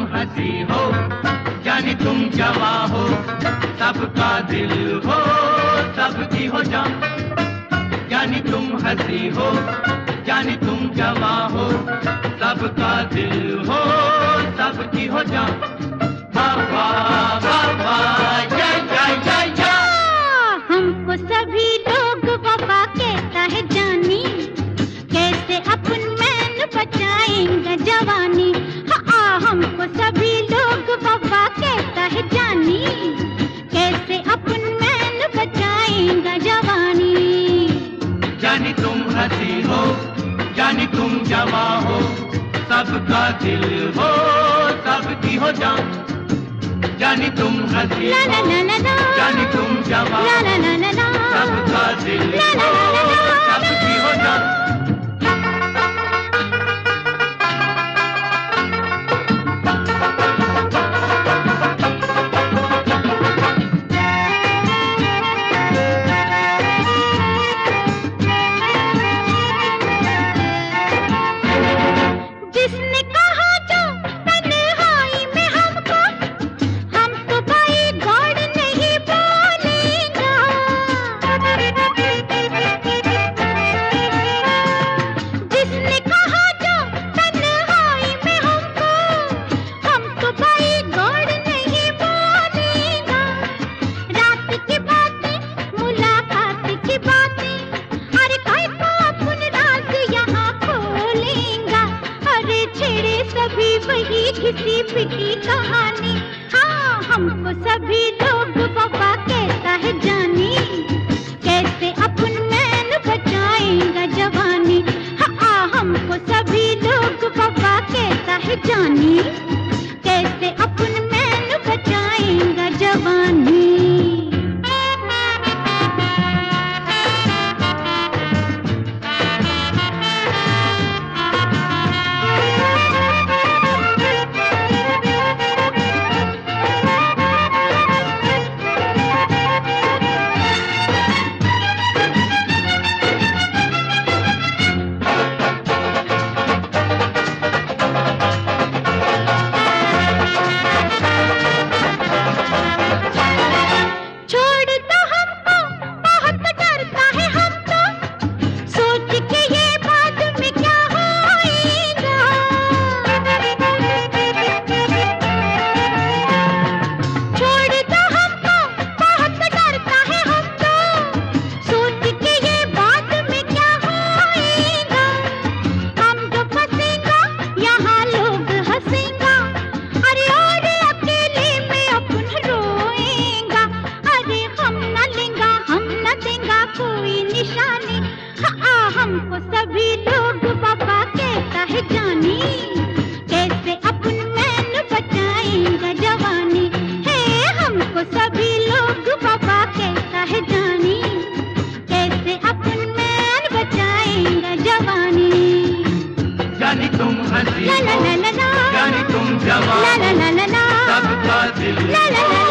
हंसी हो, जाने तुम जवा हो, सबका दिल हो, सबकी हो जान। जाने तुम हंसी हो, जाने तुम जवा हो, सबका दिल हो, सबकी हो जान। बाबा बाबा जय जय जय जय। हमको सभी लोग बाबा कहता है जानी, कैसे अपन मैन बचाएंगे जवानी। हाँ, हमको सभी लोग बाबा कहता है जानी, कैसे अपन मैन बचाएंगे जवानी। जाने तुम हंसी हो, जाने तुम जवा हो, सबका दिल हो, सबकी हो जान। जाने तुम हंसी हो, जाने तुम जवा हो, सबका दिल हो, सबकी हो जान। जिसने कहा जो तन्हाई में हमको, हम तो भाई गॉड नहीं बोलेगा। जिसने कहा जो तन्हाई में हमको, हम तो भाई गॉड नहीं बोलेगा। रात की बातें, मुलाकात की बातें, अरे काय को अपन राज यहाँ खोलेगा। अरे छेड़े सभी वही घिसी पिटी कहानी। हाँ, हमको सभी लोग बाबा कहता है जानी, कैसे अपन मैन बचाएंगा जवानी। हाँ, हमको सभी लोग बाबा कहता है जानी, कैसे अपन मैन बचाएंगा जवानी। छोड़ दो हमको, बहुत डरता है हम तो, सोच के ये बाद में क्या होएगा। छोड़ दो हमको, बहुत डरता है हम तो, सोच के ये बाद में क्या होएगा। हम जो फंसेगा यहाँ लोग हंसेगा, अरे और अकेले में अपन रोएगा। अरे हम न देंगा कोई निशानी। हाँ, हमको सभी लोग बाबा कहता है जानी, कैसे अपन मैन बचाएंगा जवानी। है हमको सभी लोग बाबा कहता है जानी, कैसे अपन मैन बचाएंगा जवानी। जाने तुम हंसी ला ला हो, ला ला ला, जाने तुम जवा ला ला हो, ला ला ला, सबका दिल ला ला ला